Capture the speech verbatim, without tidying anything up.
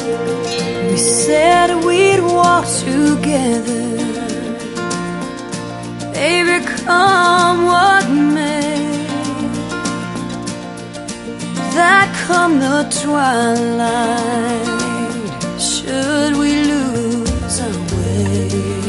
We said we'd walk together, baby, come what may. That come the twilight, should we lose our way?